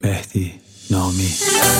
Mehdi Nami.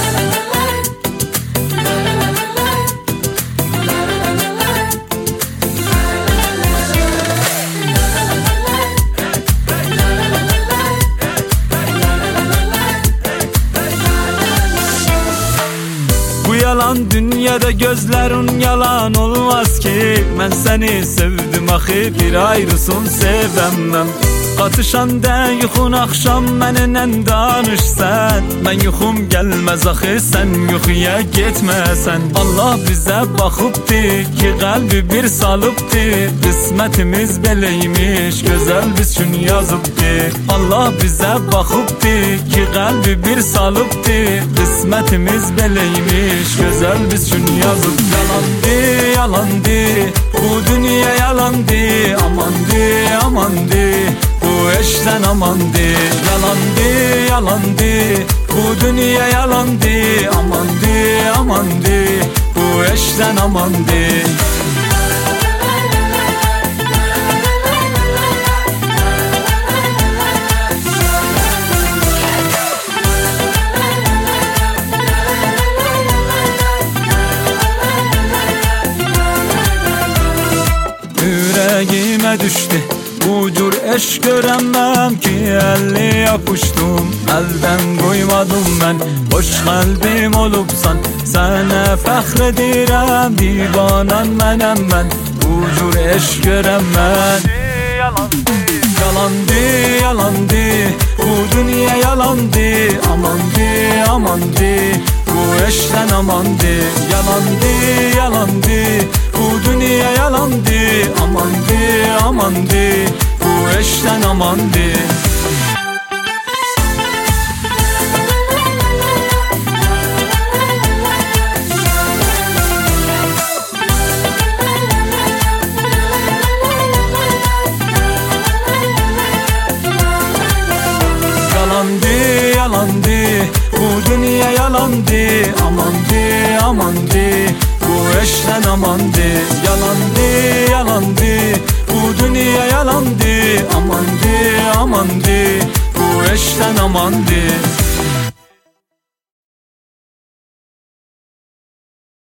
Bu yalan dünyada gözlerin yalan olmaz ki. Ben seni sevdim axı bir ayrısın sevemem. Qatışanda yuxun axşam mənimlə danışsan. Mən yuxum gəlməz axı sən yuxuya getməsən. Allah bizə baxıbdı ki qəlbi bir salıbdı. Qismətimiz beləymiş gözəl biz üçün yazıbdı. Allah bizə baxıbdı ki qəlbi bir salıbdı. Qismətimiz beləymiş gözəl biz üçün yazıbdı. Yalandı, yalandı bu dünya yalandı. Amandı, amandı bu eşten amandı. Yalandı, yalandı bu dünya yalandı. Amandı, amandı bu eşten amandı. Yüreğime düştü bu cür eşk göremem ki. Elle yapıştım elden koymadım ben. Boş kalbim olupsan sana fəxr edirəm. Divanan mənəm mən bu cür eşk göremem. Yalandı, yalandı bu dünya yalandı. Amandı, amandı bu eşten amandı. Yalandı, yalandı bu dünya yalandı. Amandı, amandı bu eşten amandı. Yalandı, yalandı bu dünya yalandı. Amandı, amandı bu eşten amandı. Yalandı, yalandı bu dünya yalandı. Amandı, amandı bu eşten amandı.